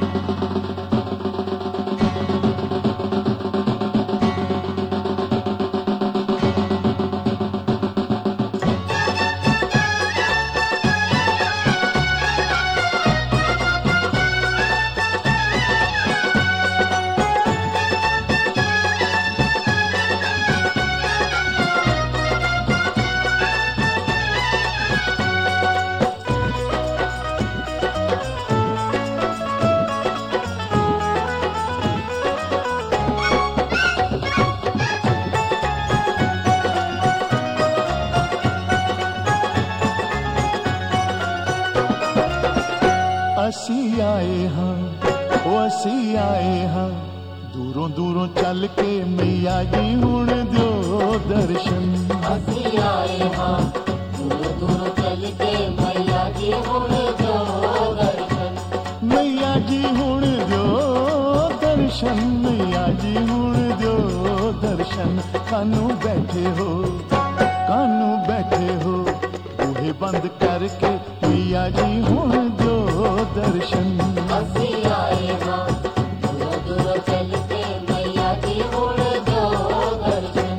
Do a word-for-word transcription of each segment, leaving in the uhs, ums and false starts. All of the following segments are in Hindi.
असी आए हाँ ओ असी आए हाँ दूरों दूरों चल के मैया जी हुण दियो दर्शन। असी आए हाँ दूरों दूरों चल के मैया जी हुण दियो दर्शन। मैया जी हुण दियो दर्शन, मैया जी हुण दियो दर्शन। कानू बैठे हो कानू बैठे हो बूहे बंद करके मैया जी हुण दियो दर्शन। असी आए हाँ दूरों दूरों चल के मैया जी हुण दियो दर्शन।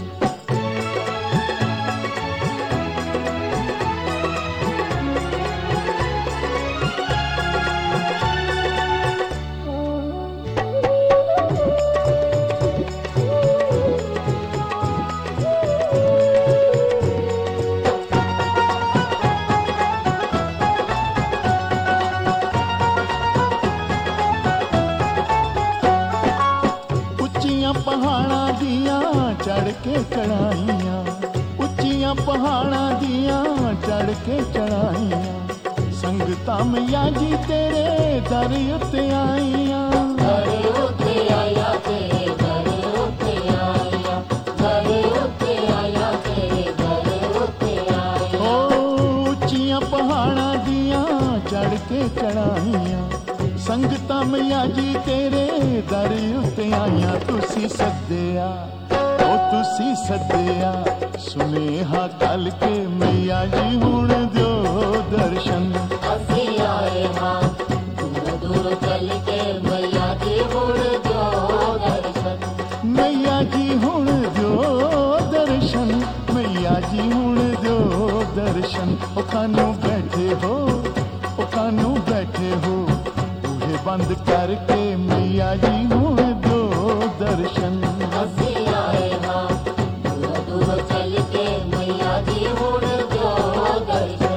पहाड़ा दिया चढ़ के चढ़ाइया, उच्चियां पहाड़ा दिया चढ़ के चढ़ाइया। संगता मैया जी तेरे दर उत्ते आइया, दर उत्ते आया तेरे दर उत्ते आया, दर उत्ते आया तेरे दर उत्ते आया। ओ उच्चियां पहाड़ा दिया चढ़ के चढ़ाइया। संगता मैया जी तेरे दर उत्ते आइया। तुसी सद्दिया ओ तुसी सद्दिया सुनेहा कल के मैया जी हुण दियो दर्शन। असी आए हाँ दूर दूर चल के मैया जी हुण दियो दर्शन। मैया जी हुण दियो दर्शन, मैया जी हुण दियो दर्शन। ओ कानू बैठे हो ओ कानू बैठे हो बंद करके मैया जी हुण दियो दर्शन। असी आए हाँ दूर दूर चल के मैया जी हुण दियो दर्शन।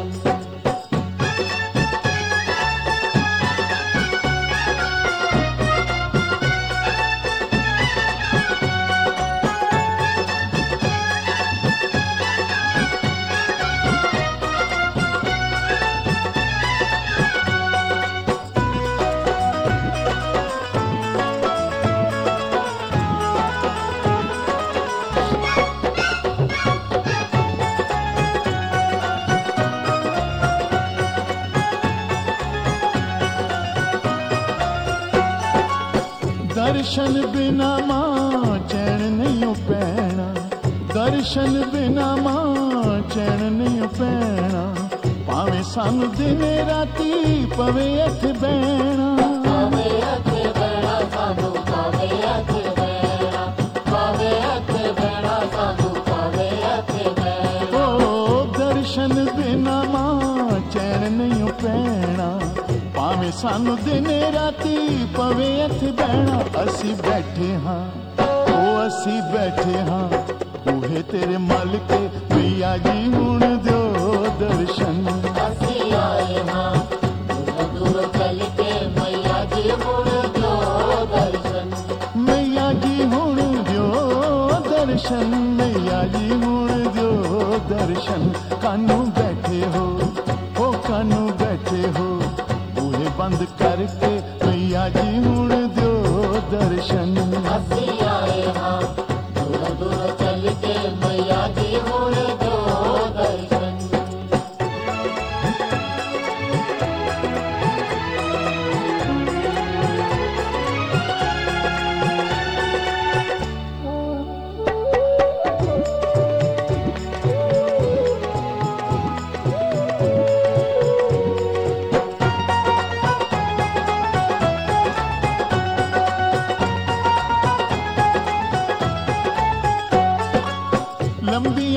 दर्शन बिना मां चैन नहीं पैना, दर्शन बिना मां चैन नहीं पैना। भावे सानू दिने राती पवे हथ बैना, पावे हथ बैना सानू पावे हथ बैना, पावे हथ बैना सानू पावे हथ बैना। ओ दर्शन बिना मां चैन नहीं पैना। भावे सानू दिने राती पवे हथ बैना। असी बैठे हाँ ओ असी बैठे हाँ बूहे तेरे मल के मैया जी हुण दियो दर्शन। असी आए हाँ दूर दूर चल के मैया जी हुण दियो दर्शन। मैया जी हुण दियो दर्शन, मैया जी हुण दियो दर्शन। कानू बैठे हो ओ कानू बैठे हो बूहे बंद करके मैया जी हुण दियो दर्शन। असी आए हाँ दूर दूर चल के मैया जी हुण दियो दर्शन।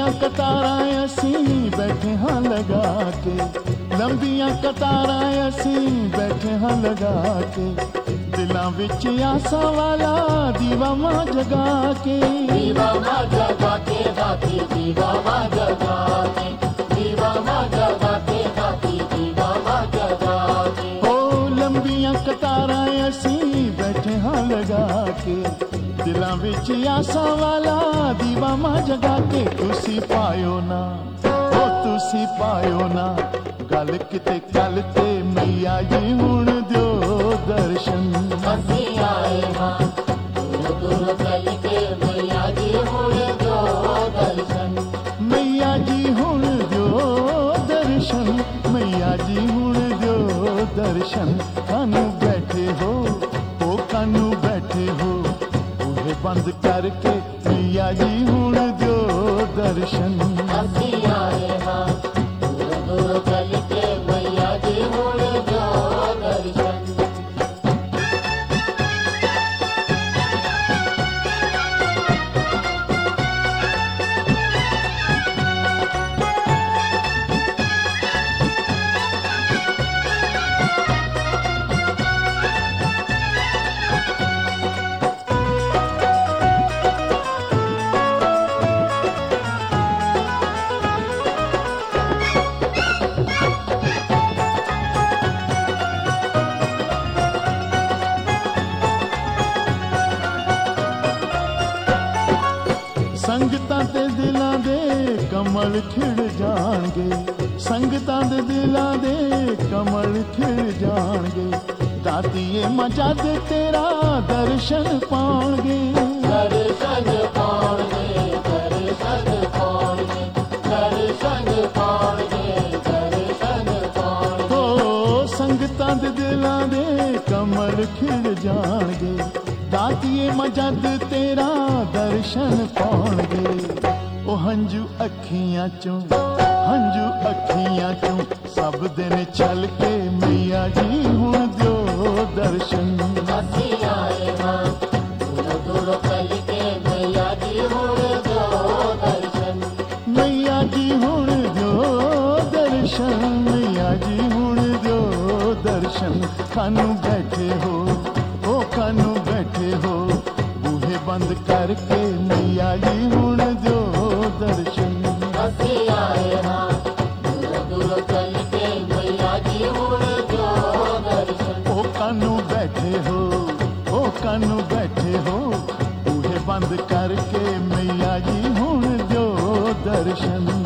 ਲੰਬੀਆਂ ਕਤਾਰਾਂ ਅਸੀਂ ਬੈਠੇ ਹਾਂ ਲਗਾ ਕੇ, ਲੰਬੀਆਂ ਕਤਾਰਾਂ ਅਸੀਂ ਬੈਠੇ ਹਾਂ ਲਗਾ ਕੇ, ਦਿਲਾਂ ਵਿੱਚ ਆਸਾਂ ਵਾਲਾ ਦੀਵਾ ਮਾਂ ਜਗਾ ਕੇ। दीवा माँ जगा के दाती दीवा माँ जगा के, दीवा माँ जगा के दाती दीवा माँ जगा के। ਓ ਲੰਬੀਆਂ ਕਤਾਰਾਂ ਅਸੀਂ ਬੈਠੇ ਹਾਂ ਲਗਾ ਕੇ, ਦਿਲਾਂ ਵਿੱਚ ਆਸਾਂ ਵਾਲਾ ਦੀਵਾ ਮਾਂ ਜਗਾ ਕੇ। ਤੁਸੀਂ ਪਾਇਓ ਨਾ ਓ ਤੁਸੀਂ ਪਾਇਓ ਨਾ ਗੱਲ ਕਿਤੇ ਕੱਲ ਤੇ ਮਈਆ ਜੀ ਹੁਣ ਦਿਓ ਦਰਸ਼ਨ। ਅਸੀਂ ਆਏ ਹਾਂ दूर दूर चल के मैया जी हुण दो दर्शन। मैया जी हुण दियो दर्शन, मैया जी हुण दियो दर्शन। कानू बैठे हो ओ कानू बैठे हो, बूहे बंद करके मैया जी हुण दियो दर्शन। ਅਸੀਂ ਆਏ ਹਾਂ दूर दूर चल के मैया जी हुण दो दर्शन। ਸੰਗਤਾਂ ਤੇ ਦਿਲਾਂ ਦੇ ਕਮਲ ਖਿੜ ਜਾਣਗੇ, ਸੰਗਤਾਂ ਦੇ ਦਿਲਾਂ ਦੇ ਕਮਲ ਖਿੜ ਜਾਣਗੇ। ਦਾਤੀਏ ਮਜਦ ਤੇਰਾ ਦਰਸ਼ਨ ਪਾਉਣਗੇ, दर्शन पाउणगे दर्शन पाउणगे दर्शन पाउणगे दर्शन पाउणगे। ਓ ਸੰਗਤਾਂ ਦੇ ਦਿਲਾਂ ਦੇ ਕਮਲ ਖਿੜ ਜਾਣਗੇ। ਦਾਤੀਏ ਮਜਦ ਤੇਰਾ ਦਰਸ਼ਨ ਪਾਉਣਗੇ। ਉਹ ਹੰਝੂ ਅੱਖੀਆਂ ਚੋਂ ਹੰਝੂ ਅੱਖੀਆਂ ਚੋਂ ਸਭ ਦਿਨ ਛਲ ਕੇ ਮਈਆ ਜੀ ਹੁਣ ਦਿਓ ਦਰਸ਼ਨ। ਅਸੀਂ ਆਏ ਹਾਂ दूर दूर चल के मैया जी हुण दो दर्शन। मैया जी हुण दियो दर्शन, मैया जी हुण दियो दर्शन। कानू बैठे हो ओ कानू बैठे हो, बूहे बंद करके मैया जी हुण दियो दर्शन। ਅਸੀਂ ਆਏ ਹਾਂ दूर दूर चल के मैया जी हुण दो दर्शन। ओ कानू बैठे हो ओ कानू बैठे हो, बूहे बंद करके मैया जी हुण दियो दर्शन।